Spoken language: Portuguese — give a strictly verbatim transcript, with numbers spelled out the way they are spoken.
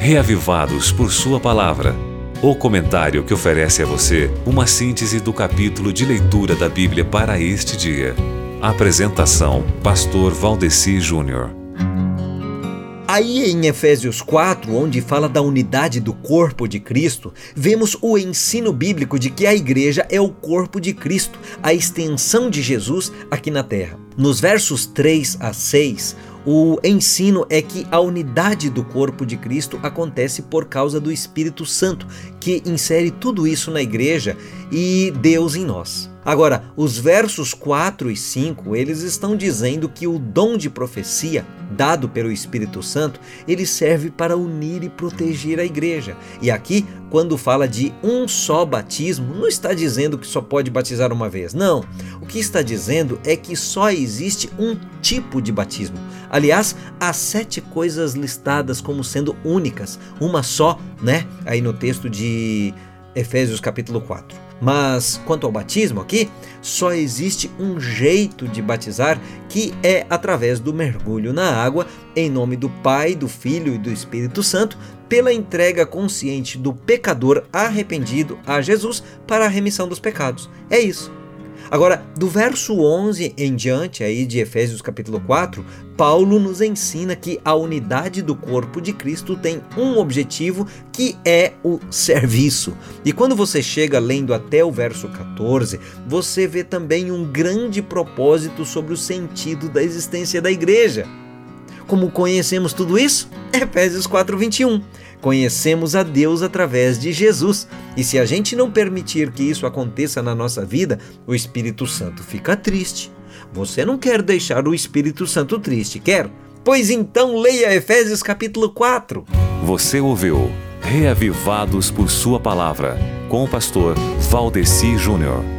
Reavivados por Sua Palavra. O comentário que oferece a você uma síntese do capítulo de leitura da Bíblia para este dia. Apresentação: Pastor Valdeci Júnior. Aí em Efésios quatro, onde fala da unidade do corpo de Cristo, vemos o ensino bíblico de que a igreja é o corpo de Cristo, a extensão de Jesus aqui na terra. Nos versos três a seis, o ensino é que a unidade do corpo de Cristo acontece por causa do Espírito Santo, que insere tudo isso na igreja e Deus em nós. Agora, os versos quatro e cinco, eles estão dizendo que o dom de profecia, dado pelo Espírito Santo, ele serve para unir e proteger a igreja. E aqui, quando fala de um só batismo, não está dizendo que só pode batizar uma vez, não. O que está dizendo é que só existe um tipo de batismo. Aliás, há sete coisas listadas como sendo únicas, uma só, né? Aí no texto de Efésios capítulo quatro. Mas quanto ao batismo aqui, só existe um jeito de batizar, que é através do mergulho na água, em nome do Pai, do Filho e do Espírito Santo, pela entrega consciente do pecador arrependido a Jesus para a remissão dos pecados. É isso. Agora, do verso onze em diante, aí de Efésios capítulo quatro, Paulo nos ensina que a unidade do corpo de Cristo tem um objetivo, que é o serviço. E quando você chega lendo até o verso quatorze, você vê também um grande propósito sobre o sentido da existência da igreja. Como conhecemos tudo isso? Efésios quatro, vinte e um. Conhecemos a Deus através de Jesus. E se a gente não permitir que isso aconteça na nossa vida, o Espírito Santo fica triste. Você não quer deixar o Espírito Santo triste, quer? Pois então leia Efésios capítulo quatro. Você ouviu Reavivados por Sua Palavra, com o pastor Valdeci Júnior.